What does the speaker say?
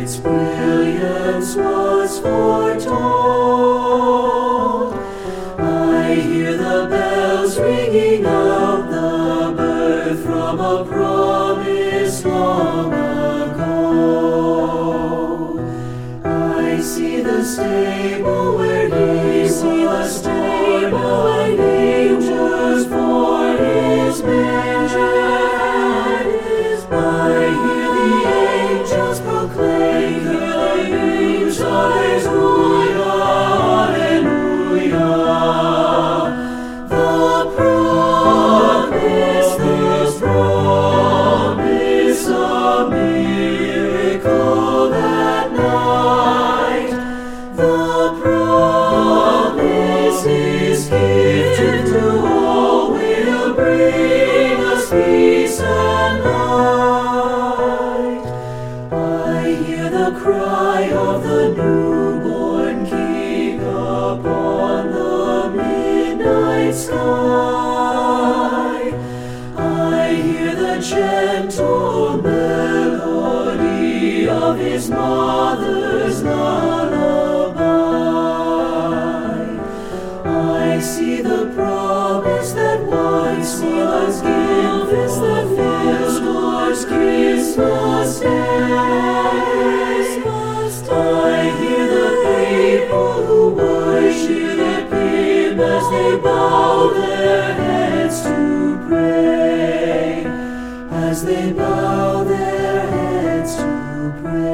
its brilliance was foretold. I hear the bells ringing out the birth from a promise long ago. I see the stable where he was born, and angels bore his manger. I hear the angels proclaim the news, Alleluia, Alleluia. The promise of miracle that night. The promise His gift to all will bring us peace and light. I hear the cry of the newborn King upon the midnight sky. I hear the gentle melody of His mother's lullaby. I see the promise that once was given, that fills Lord's Christmas day. I hear the people who worship Him as they bow their heads to pray, as they bow their heads to pray.